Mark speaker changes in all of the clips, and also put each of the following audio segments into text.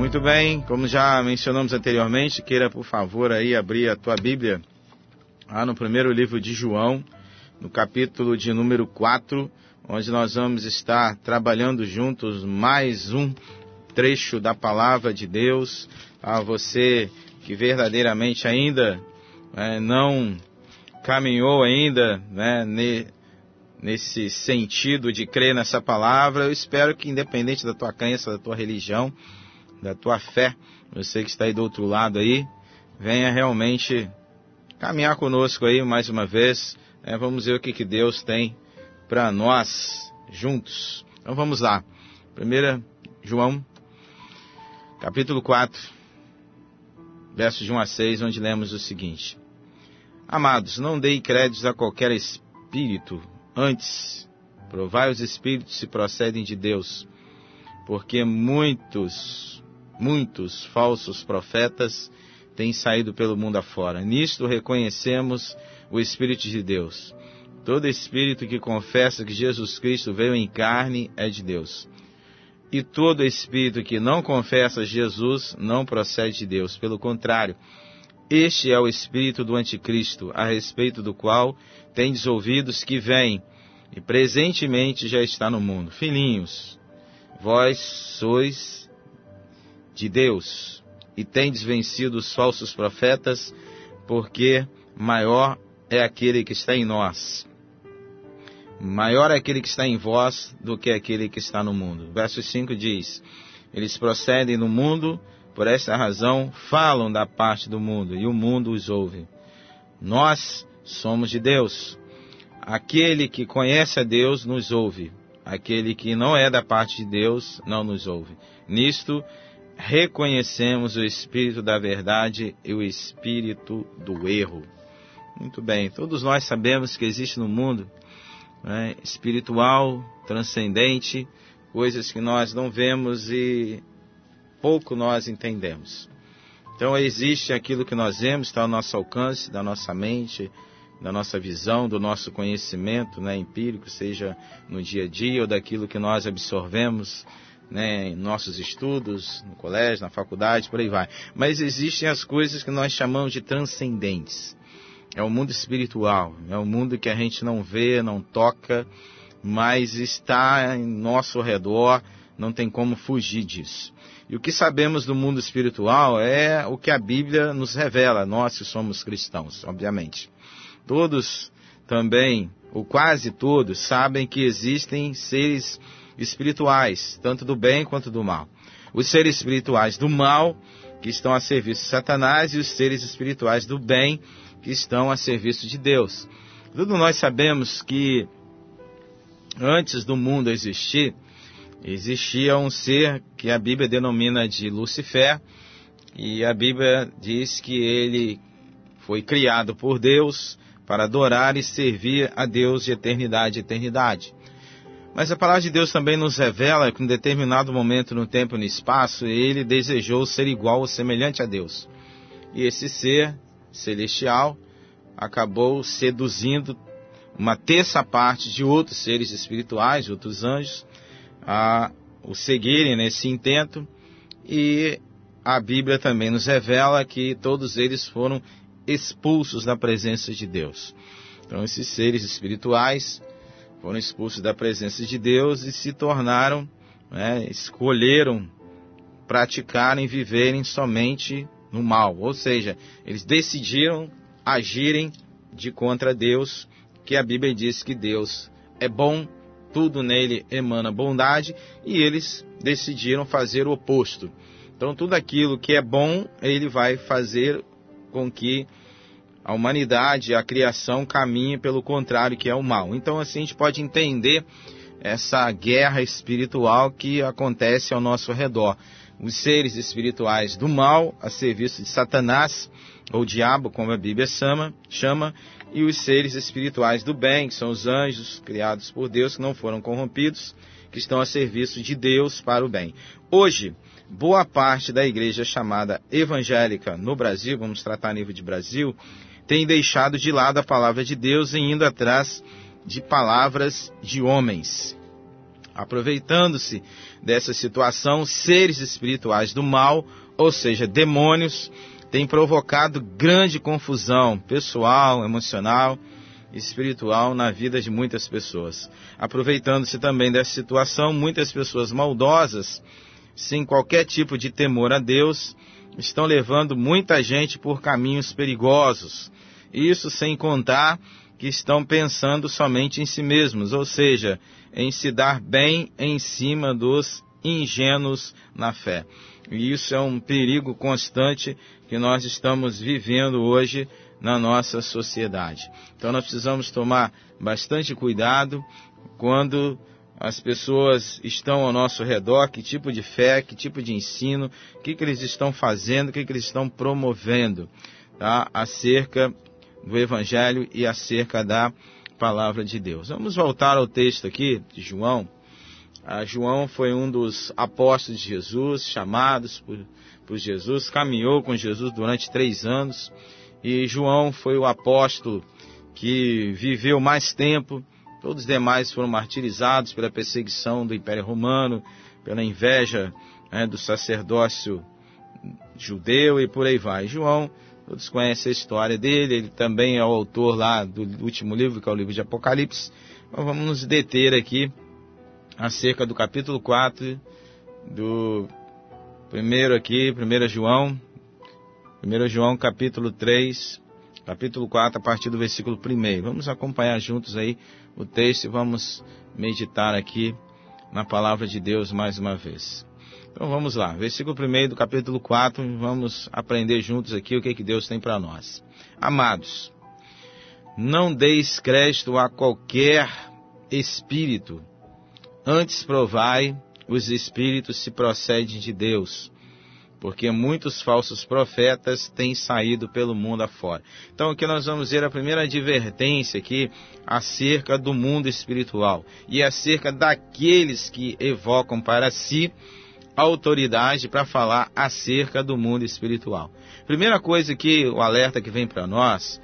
Speaker 1: Muito bem, como já mencionamos anteriormente, queira por favor aí abrir a tua Bíblia lá no primeiro livro de João, no capítulo de número 4, onde nós vamos estar trabalhando juntos mais um trecho da Palavra de Deus. A você que verdadeiramente ainda não caminhou ainda nesse sentido de crer nessa palavra, eu espero que, independente da tua crença, da tua religião, da tua fé, você que está aí do outro lado aí, venha realmente caminhar conosco aí mais uma vez. Vamos ver o que Deus tem para nós juntos. Então vamos lá. 1 João, capítulo 4, versos de 1 a 6, onde lemos o seguinte: Amados, não deem créditos a qualquer espírito, antes, provai os espíritos se procedem de Deus, porque muitos falsos profetas têm saído pelo mundo afora. Nisto reconhecemos o Espírito de Deus. Todo espírito que confessa que Jesus Cristo veio em carne é de Deus. E todo espírito que não confessa Jesus não procede de Deus. Pelo contrário, este é o espírito do anticristo, a respeito do qual tendes ouvidos que vem, e presentemente já está no mundo. Filhinhos, vós sois de Deus, e tendes vencido os falsos profetas, porque maior é aquele que está em nós. Maior é aquele que está em vós do que aquele que está no mundo. Verso 5 diz: Eles procedem no mundo, por esta razão falam da parte do mundo, e o mundo os ouve. Nós somos de Deus. Aquele que conhece a Deus nos ouve. Aquele que não é da parte de Deus não nos ouve. Nisto reconhecemos o espírito da verdade e o espírito do erro. Muito bem, todos nós sabemos que existe no mundo espiritual, transcendente, coisas que nós não vemos e pouco nós entendemos. Então existe aquilo que nós vemos, está ao nosso alcance, da nossa mente, da nossa visão, do nosso conhecimento empírico, seja no dia a dia ou daquilo que nós absorvemos em nossos estudos, no colégio, na faculdade, por aí vai. Mas existem as coisas que nós chamamos de transcendentes. É o mundo espiritual, é o mundo que a gente não vê, não toca, mas está em nosso redor, não tem como fugir disso. E o que sabemos do mundo espiritual é o que a Bíblia nos revela, nós que somos cristãos, obviamente. Todos também, ou quase todos, sabem que existem seres espirituais, tanto do bem quanto do mal. Os seres espirituais do mal, que estão a serviço de Satanás, e os seres espirituais do bem, que estão a serviço de Deus. Todos nós sabemos que antes do mundo existir, existia um ser que a Bíblia denomina de Lucifer, e a Bíblia diz que ele foi criado por Deus para adorar e servir a Deus de eternidade a eternidade. Mas a palavra de Deus também nos revela que em determinado momento no tempo e no espaço, ele desejou ser igual ou semelhante a Deus. E esse ser celestial acabou seduzindo uma terça parte de outros seres espirituais, outros anjos, a o seguirem nesse intento, e a Bíblia também nos revela que todos eles foram expulsos da presença de Deus. Então esses seres espirituais foram expulsos da presença de Deus e se tornaram, escolheram praticarem, viverem somente no mal. Ou seja, eles decidiram agirem de contra Deus, que a Bíblia diz que Deus é bom, tudo nele emana bondade, e eles decidiram fazer o oposto. Então tudo aquilo que é bom, ele vai fazer com que a humanidade, a criação, caminhe pelo contrário, que é o mal. Então assim a gente pode entender essa guerra espiritual que acontece ao nosso redor. Os seres espirituais do mal, a serviço de Satanás, ou diabo, como a Bíblia chama, e os seres espirituais do bem, que são os anjos criados por Deus, que não foram corrompidos, que estão a serviço de Deus para o bem. Hoje, boa parte da igreja chamada evangélica no Brasil, vamos tratar a nível de Brasil, tem deixado de lado a palavra de Deus e indo atrás de palavras de homens. Aproveitando-se dessa situação, seres espirituais do mal, ou seja, demônios, têm provocado grande confusão pessoal, emocional e espiritual na vida de muitas pessoas. Aproveitando-se também dessa situação, muitas pessoas maldosas, sem qualquer tipo de temor a Deus, estão levando muita gente por caminhos perigosos. Isso sem contar que estão pensando somente em si mesmos, ou seja, em se dar bem em cima dos ingênuos na fé. E isso é um perigo constante que nós estamos vivendo hoje na nossa sociedade. Então nós precisamos tomar bastante cuidado quando as pessoas estão ao nosso redor, que tipo de fé, que tipo de ensino, o que eles estão fazendo, o que eles estão promovendo, tá? Acerca do Evangelho e acerca da Palavra de Deus. Vamos voltar ao texto aqui de João. João foi um dos apóstolos de Jesus, chamados por Jesus, caminhou com Jesus durante 3 anos, e João foi o apóstolo que viveu mais tempo. Todos os demais foram martirizados pela perseguição do Império Romano, pela inveja do sacerdócio judeu e por aí vai. João, todos conhecem a história dele, ele também é o autor lá do último livro, que é o livro de Apocalipse. Então vamos nos deter aqui acerca do capítulo 4, do primeiro aqui, 1 João capítulo 3, capítulo 4, a partir do versículo 1. Vamos acompanhar juntos aí o texto e vamos meditar aqui na palavra de Deus mais uma vez. Então vamos lá, versículo 1 do capítulo 4, vamos aprender juntos aqui o que Deus tem para nós. Amados, não deis crédito a qualquer espírito, antes provai os espíritos se procedem de Deus, porque muitos falsos profetas têm saído pelo mundo afora. Então aqui nós vamos ver a primeira advertência aqui acerca do mundo espiritual e acerca daqueles que evocam para si autoridade para falar acerca do mundo espiritual. Primeira coisa que o alerta que vem para nós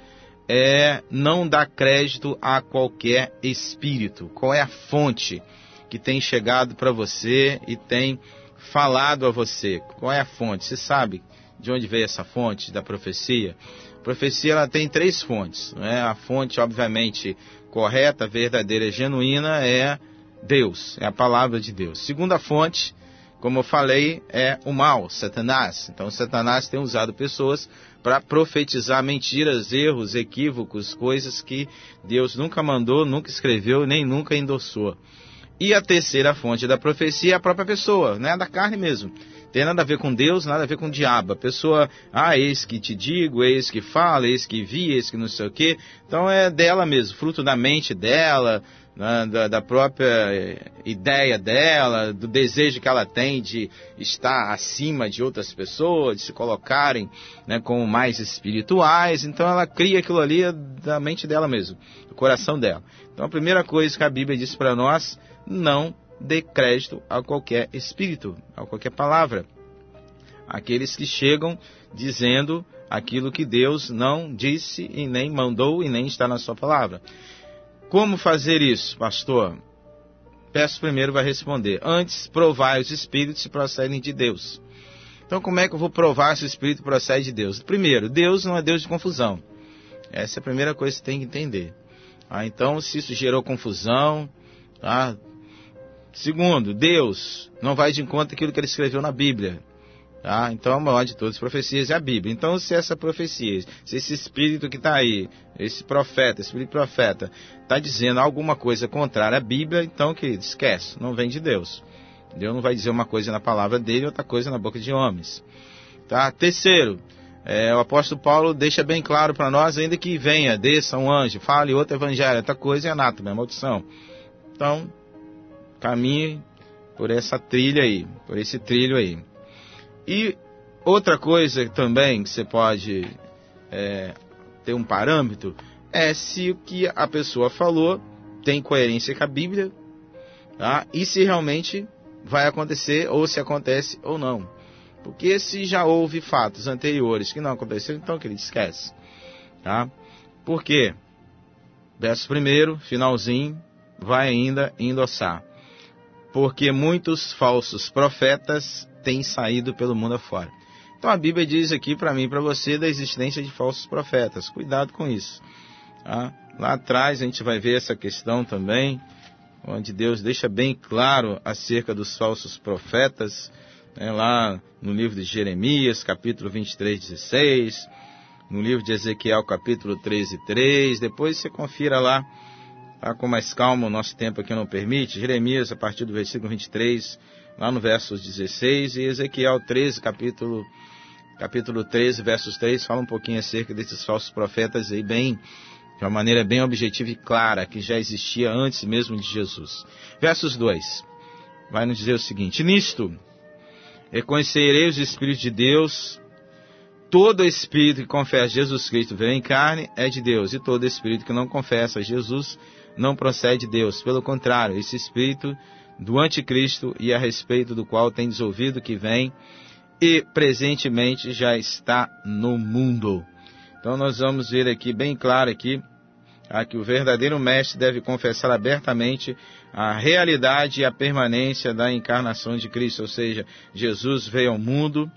Speaker 1: é não dar crédito a qualquer espírito. Qual é a fonte que tem chegado para você e tem falado a você? Qual é a fonte? Você sabe de onde veio essa fonte da profecia? A profecia ela tem 3 fontes, né? A fonte, obviamente, correta, verdadeira e genuína é Deus, é a palavra de Deus. Segunda fonte, como eu falei, é o mal, Satanás. Então, Satanás tem usado pessoas para profetizar mentiras, erros, equívocos, coisas que Deus nunca mandou, nunca escreveu, nem nunca endossou. E a terceira fonte da profecia é a própria pessoa, né? Da carne mesmo. Tem nada a ver com Deus, nada a ver com o diabo. A pessoa, eis que te digo, eis que fala, eis que vi, eis que não sei o quê. Então é dela mesmo, fruto da mente dela, da própria ideia dela, do desejo que ela tem de estar acima de outras pessoas, de se colocarem, né, como mais espirituais. Então ela cria aquilo ali da mente dela mesmo, do coração dela. Então a primeira coisa que a Bíblia diz para nós: não dê crédito a qualquer espírito, a qualquer palavra. Aqueles que chegam dizendo aquilo que Deus não disse e nem mandou e nem está na sua palavra. Como fazer isso, pastor? Peço primeiro vai responder. Antes, provai os espíritos se procedem de Deus. Então, como é que eu vou provar se o espírito procede de Deus? Primeiro, Deus não é Deus de confusão. Essa é a primeira coisa que você tem que entender. Então, se isso gerou confusão, tá? Segundo, Deus não vai de encontro àquilo que ele escreveu na Bíblia. Tá? Então, a maior de todas as profecias é a Bíblia. Então, se essa profecia, se esse espírito que está aí, esse espírito profeta, está dizendo alguma coisa contrária à Bíblia, então, querido, esquece, não vem de Deus. Deus não vai dizer uma coisa na palavra dele e outra coisa na boca de homens. Tá? Terceiro, o apóstolo Paulo deixa bem claro para nós, ainda que venha, desça um anjo, fale outro evangelho, outra coisa é anátema, é maldição. Então, caminhe por essa trilha aí, por esse trilho aí. E outra coisa também que você pode ter um parâmetro é se o que a pessoa falou tem coerência com a Bíblia, tá? E se realmente vai acontecer ou se acontece ou não. Porque se já houve fatos anteriores que não aconteceram, então, querido, esquece. Tá? Por quê? Verso 1, finalzinho, vai ainda endossar. porque muitos falsos profetas têm saído pelo mundo afora. Então a Bíblia diz aqui para mim e para você da existência de falsos profetas. Cuidado com isso. Tá? Lá atrás a gente vai ver essa questão também, onde Deus deixa bem claro acerca dos falsos profetas, né? Lá no livro de Jeremias, capítulo 23, 16, no livro de Ezequiel, capítulo 13, 3. Depois você confira lá, tá? Com mais calma, o nosso tempo aqui não permite. Jeremias, a partir do versículo 23, lá no verso 16, e Ezequiel 13, capítulo 13, versos 3, fala um pouquinho acerca desses falsos profetas aí, de uma maneira bem objetiva e clara, que já existia antes mesmo de Jesus. Versos 2, vai nos dizer o seguinte: nisto reconhecerei os Espíritos de Deus, todo Espírito que confessa Jesus Cristo veio em carne é de Deus, e todo Espírito que não confessa Jesus não procede de Deus. Pelo contrário, esse Espírito do Anticristo, e a respeito do qual tendes ouvido que vem, e presentemente já está no mundo. Então nós vamos ver aqui, bem claro aqui, que o verdadeiro mestre deve confessar abertamente a realidade e a permanência da encarnação de Cristo. Ou seja, Jesus veio ao mundo,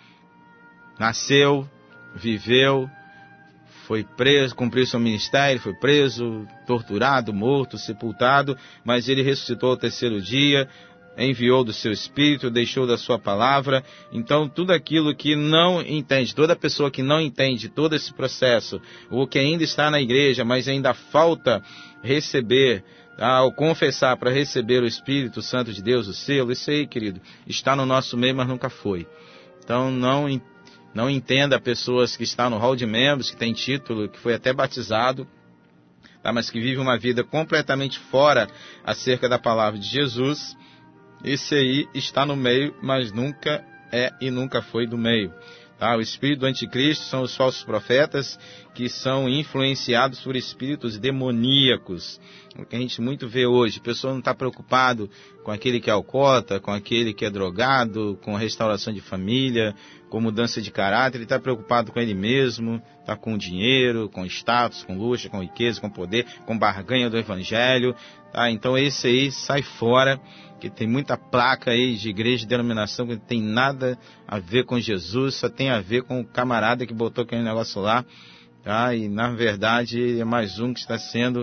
Speaker 1: nasceu, viveu, foi preso, cumpriu seu ministério, foi preso, torturado, morto, sepultado, mas ele ressuscitou ao terceiro dia, enviou do seu Espírito, deixou da sua palavra. Então tudo aquilo que não entende, toda pessoa que não entende todo esse processo, ou que ainda está na igreja, mas ainda falta receber, ou confessar para receber o Espírito Santo de Deus, o selo, isso aí, querido, está no nosso meio, mas nunca foi. Então não entenda pessoas que estão no hall de membros, que tem título, que foi até batizado, tá, mas que vive uma vida completamente fora acerca da palavra de Jesus. Esse aí está no meio, mas nunca é e nunca foi do meio. Tá? O espírito do anticristo são os falsos profetas que são influenciados por espíritos demoníacos. O que a gente muito vê hoje, a pessoa não está preocupado com aquele que é alcoólatra, com aquele que é drogado, com restauração de família, com mudança de caráter. Ele está preocupado com ele mesmo, está com dinheiro, com status, com luxo, com riqueza, com poder, com barganha do evangelho. Tá? Então esse aí sai fora, que tem muita placa aí de igreja de denominação que não tem nada a ver com Jesus, só tem a ver com o camarada que botou aquele negócio lá, tá? E na verdade é mais um que está sendo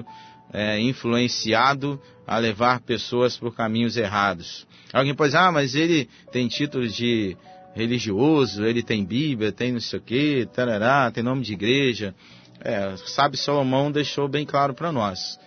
Speaker 1: influenciado a levar pessoas por caminhos errados. Alguém pode dizer, mas ele tem título de religioso, ele tem Bíblia, tem não sei o que, tarará, tem nome de igreja. Sabe, Salomão deixou bem claro para nós.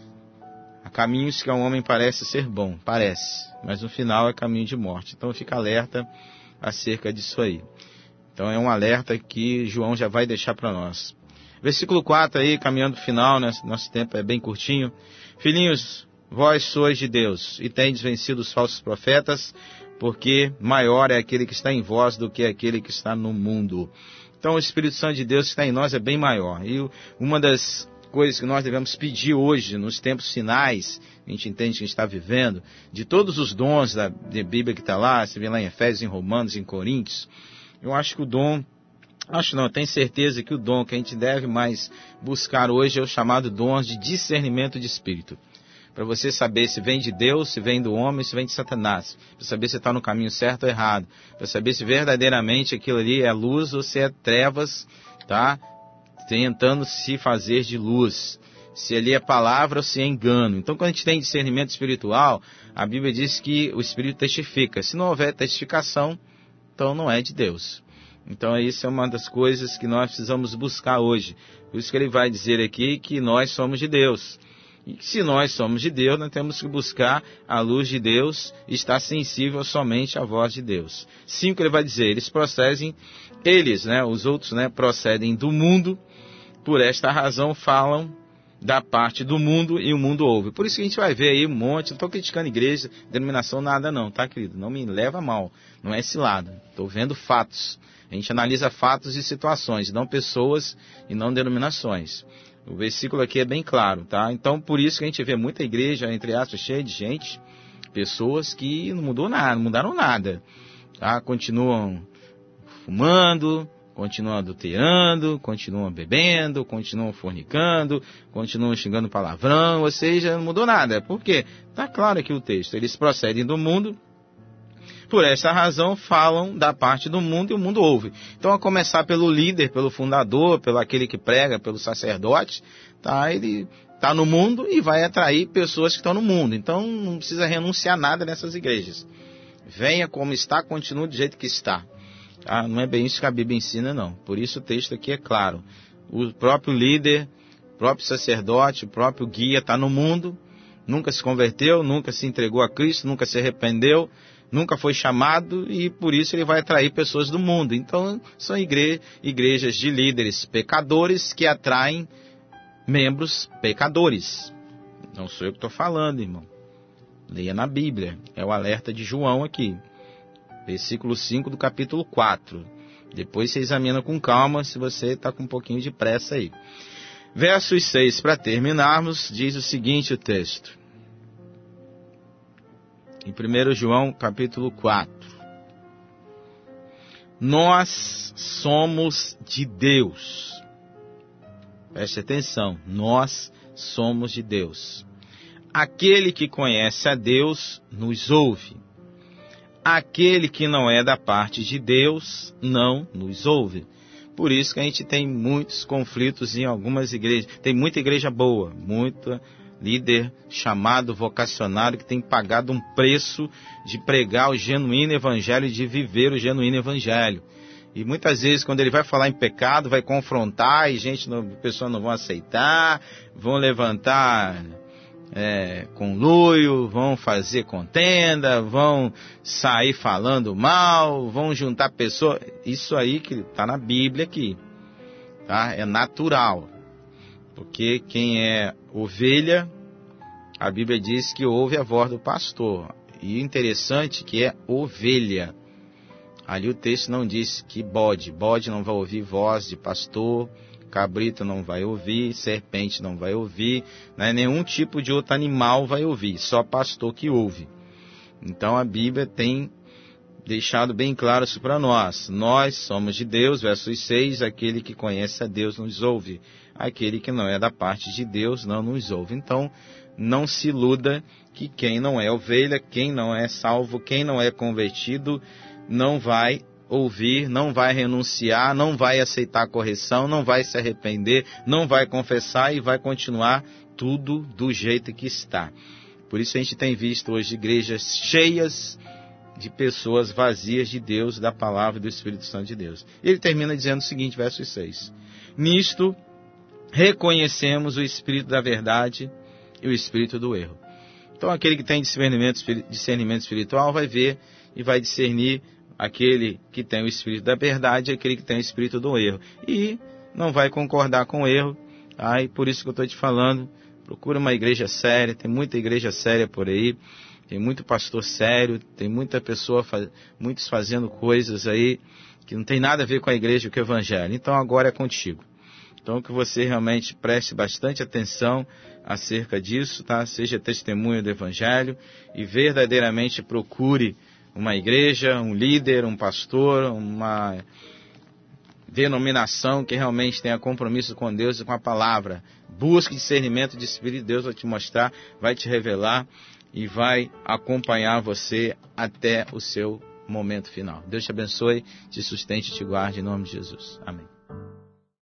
Speaker 1: Há caminhos que a um homem parece ser bom, mas no final é caminho de morte. Então fica alerta acerca disso aí. Então é um alerta que João já vai deixar para nós. Versículo 4 aí, caminhando para o final, né? Nosso tempo é bem curtinho. Filhinhos, vós sois de Deus, e tendes vencido os falsos profetas, porque maior é aquele que está em vós do que aquele que está no mundo. Então o Espírito Santo de Deus que está em nós é bem maior. E uma das coisas que nós devemos pedir hoje, nos tempos finais, a gente entende que a gente está vivendo, de todos os dons da Bíblia que está lá, você vê lá em Efésios, em Romanos, em Coríntios, eu acho que o dom, eu tenho certeza que o dom que a gente deve mais buscar hoje é o chamado dom de discernimento de espírito. Para você saber se vem de Deus, se vem do homem, se vem de Satanás. Para saber se está no caminho certo ou errado. Para saber se verdadeiramente aquilo ali é luz ou se é trevas, tá? Tentando se fazer de luz. Se ali é palavra ou se é engano. Então, quando a gente tem discernimento espiritual, a Bíblia diz que o Espírito testifica. Se não houver testificação, então não é de Deus. Então, isso é uma das coisas que nós precisamos buscar hoje. Por isso que ele vai dizer aqui que nós somos de Deus. E se nós somos de Deus, nós temos que buscar a luz de Deus e estar sensível somente à voz de Deus. 5, ele vai dizer, os outros, procedem do mundo, por esta razão falam da parte do mundo e o mundo ouve. Por isso que a gente vai ver aí um monte, não estou criticando igreja, denominação, nada não, tá, querido? Não me leva a mal, não é esse lado. Estou vendo fatos. A gente analisa fatos e situações, não pessoas e não denominações. O versículo aqui é bem claro, tá? Então, por isso que a gente vê muita igreja, entre aspas, cheia de gente, pessoas que não mudaram nada, tá? Continuam fumando, continuam adulterando, continuam bebendo, continuam fornicando, continuam xingando palavrão, ou seja, não mudou nada. Por quê? Está claro aqui o texto. Eles procedem do mundo, por esta razão falam da parte do mundo e o mundo ouve. Então, a começar pelo líder, pelo fundador, pelo aquele que prega, pelo sacerdote, tá? Ele está no mundo e vai atrair pessoas que estão no mundo. Então, não precisa renunciar nada nessas igrejas. Venha como está, continue do jeito que está. Tá? Não é bem isso que a Bíblia ensina, não. Por isso o texto aqui é claro. O próprio líder, o próprio sacerdote, o próprio guia está no mundo, nunca se converteu, nunca se entregou a Cristo, nunca se arrependeu, nunca foi chamado e por isso ele vai atrair pessoas do mundo. Então são igrejas de líderes pecadores que atraem membros pecadores. Não sou eu que estou falando, irmão. Leia na Bíblia. É o alerta de João aqui. Versículo 5 do capítulo 4. Depois você examina com calma se você está com um pouquinho de pressa aí. Versos 6, para terminarmos, diz o seguinte o texto. Em 1 João capítulo 4. Nós somos de Deus. Preste atenção. Nós somos de Deus. Aquele que conhece a Deus nos ouve. Aquele que não é da parte de Deus não nos ouve. Por isso que a gente tem muitos conflitos em algumas igrejas. Tem muita igreja boa, muita líder chamado, vocacionário, que tem pagado um preço de pregar o genuíno evangelho, de viver o genuíno evangelho. E muitas vezes, quando ele vai falar em pecado, vai confrontar e pessoas não vão aceitar, vão levantar conluio, vão fazer contenda, vão sair falando mal, vão juntar pessoas. Isso aí que está na Bíblia aqui, tá? É natural, porque quem é ovelha, a Bíblia diz que ouve a voz do pastor. E interessante que é ovelha. Ali o texto não diz que bode não vai ouvir voz de pastor, cabrito não vai ouvir, serpente não vai ouvir, né? Nenhum tipo de outro animal vai ouvir, só pastor que ouve. Então a Bíblia tem deixado bem claro isso para nós. Nós somos de Deus, versos 6, aquele que conhece a Deus nos ouve, aquele que não é da parte de Deus não nos ouve. Então não se iluda que quem não é ovelha, quem não é salvo, quem não é convertido, não vai ouvir, não vai renunciar, não vai aceitar a correção, não vai se arrepender, não vai confessar e vai continuar tudo do jeito que está. Por isso a gente tem visto hoje igrejas cheias de pessoas vazias de Deus, da palavra e do Espírito Santo de Deus. Ele termina dizendo o seguinte, verso 6. Nisto reconhecemos o Espírito da verdade e o Espírito do erro. Então aquele que tem discernimento espiritual vai ver e vai discernir aquele que tem o Espírito da verdade e aquele que tem o Espírito do erro. E não vai concordar com o erro. E por isso que eu estou te falando, procura uma igreja séria, tem muita igreja séria por aí, tem muito pastor sério, tem muita pessoa, muitos fazendo coisas aí que não tem nada a ver com a igreja e com o evangelho. Então agora é contigo. Então que você realmente preste bastante atenção acerca disso, tá? Seja testemunho do evangelho e verdadeiramente procure uma igreja, um líder, um pastor, uma denominação que realmente tenha compromisso com Deus e com a palavra. Busque discernimento de Espírito, Deus vai te mostrar, vai te revelar e vai acompanhar você até o seu momento final. Deus te abençoe, te sustente e te guarde em nome de Jesus. Amém.